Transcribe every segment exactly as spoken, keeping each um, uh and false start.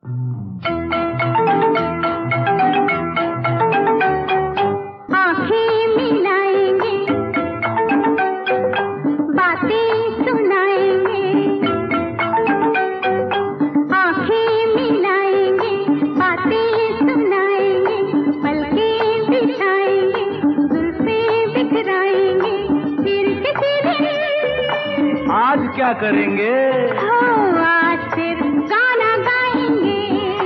क्या करेंगे? हो आज सिर्फ गाना गाएंगे,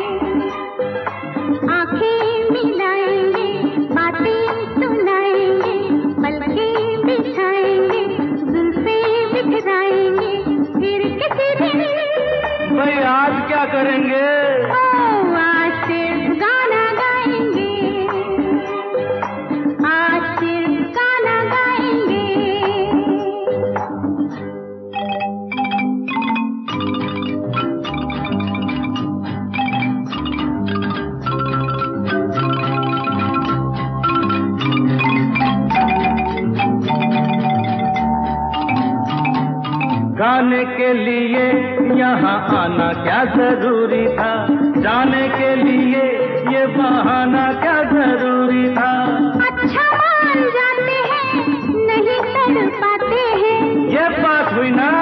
आंखें मिलाएंगे, बातें सुनाएंगे, पलकें बिछाएंगे, जुल्फें बिखराएंगे, फिर किसी दिन। भाई आज क्या करेंगे? हो आज सिर्फ गाना गाएंगे, आज सिर्फ गाना गाएंगे। गाने के लिए यहाँ आना क्या जरूरी था, जाने के लिए ये बहाना क्या जरूरी था। अच्छा मान जाते हैं, नहीं कर पाते हैं, ये बात हुई ना।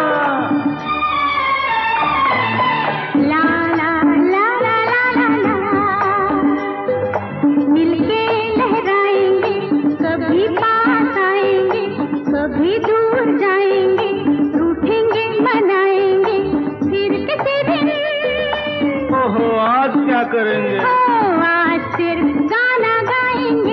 ला ला ला ला ला ला ला, मिलके लहराएंगे, कभी पास आएंगे, कभी दूर जाएंगे, रूठेंगे मनाएंगे, फिर किसी दिन। ओहो आज क्या करेंगे? हो आज सिर्फ गाना गाएंगे।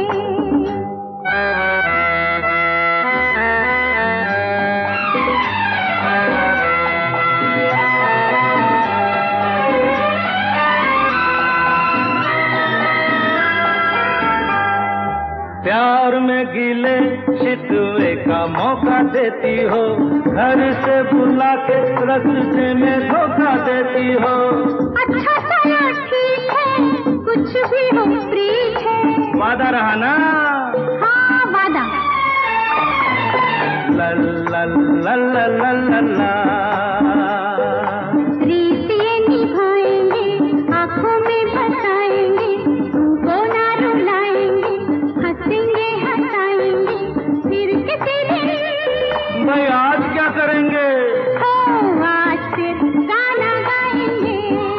प्यार में गिले शिकवे का मौका देती हो, घर से बुला के रास्ते में धोखा देती हो। अच्छा चलो ठीक है, कुछ भी हो प्रीत है। वादा रहा ना? हाँ वादा। ला ला ला ला ला ला ला। रीत ये निभाएंगे, आंखों में बसाएंगे, तुमको ना रुलाएंगे, हंसेंगे हंसाएंगे, फिर किसी दिन। भाई आज क्या करेंगे? हो आज सिर्फ गाना गाएंगे,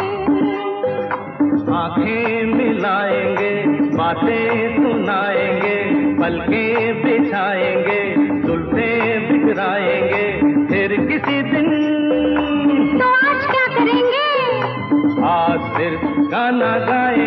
आंखें मिलाएंगे, बातें सुनाएंगे, पलकें बिछाएंगे, जुल्फें बिखराएंगे, फिर किसी दिन। तो आज क्या करेंगे? आज सिर्फ गाना गाएंगे।